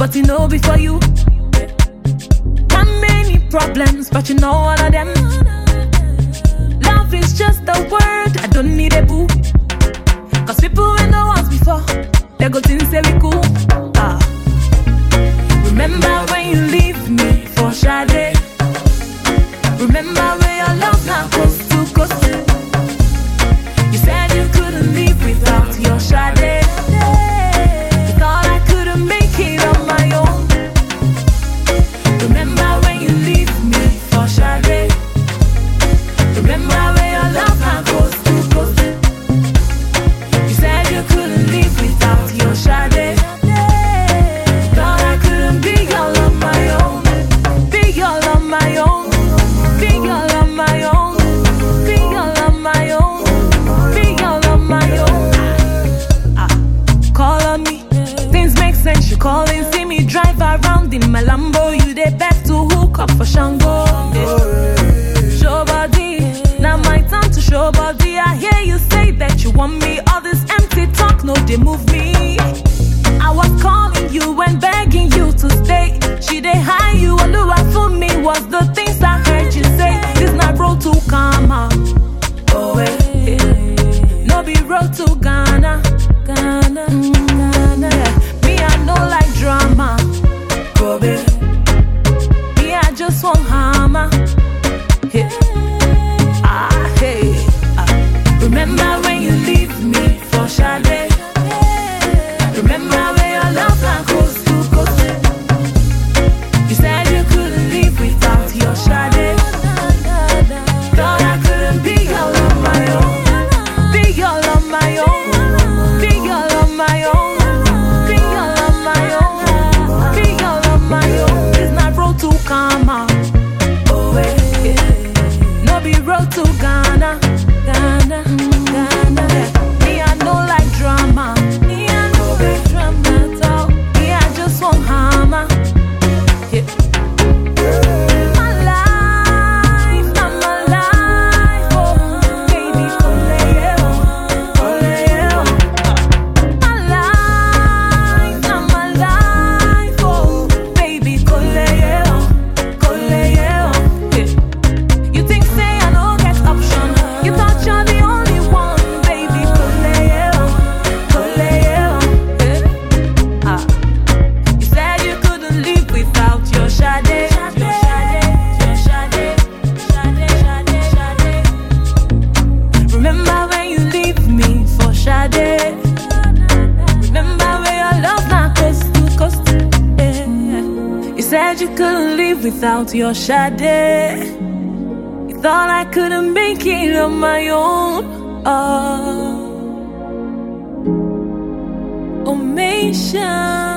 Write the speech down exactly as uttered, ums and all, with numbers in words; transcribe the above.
but you know before you. Not many problems, but you know all of them. Love is just a word, I don't need a boo. Cause people ain't know us before, they go think say we cool. Ah. Remember when you leave me for Sade? Remember when your love now coast to coast? You said you couldn't live without your Sade. You thought I couldn't make it on my own. Remember when you leave me for Sade? Remember when your love now coast to coast? You said you couldn't live without your Sade. Thought I couldn't be all on my own. Be all on my own. Be all on my own. Be all on my own. Be all on my own. Ah, call on me. Things make sense. You call and see me drive around in my Lambo. You dey back to hook up for Shango. Yeah. Show body. Now my time to show body. I hear you say that you want me. All this empty talk, no, they move me. I was calling you and begging you to stay. She dey high you, Oluwa for me was the things I heard you say. This not road to Kama. Oh, eh, eh. No be road to Ghana. Ghana, mm, Ghana. Yeah. Me, I know like drama. Kobe. Me, I just want hammer. Yeah. Ah, hey. Ah. Remember when you leave me for Sade? Remember when your love now coast to coast? You said you couldn't live without your Sade. Thought I couldn't be all on my own. Be all on my own. Be all on my own. Be all on my own. Be all on my own. It's not road to Kama. Oh, eh, eh. No be road to Ghana. Ghana, Ghana. Me, I know like drama. Me, I know like drama. Talk. Me, I just want hammer. Yeah. My life, not my life. Oh, baby, Koleo, Koleo. My life, not my life. Oh, baby, Koleo, Koleo. Yeah. You think say I don't get option? You thought you're the only one, baby, Koleo, Koleo. Yeah. Ah. You said you couldn't live without your Sade. Your Sade, your Sade, Sade, Sade, Sade. Remember when you leave me for Sade? Remember when your love now coast to coast? Yeah. You said you couldn't live without your Sade. You thought I couldn't make it on my own. Oh, Omation.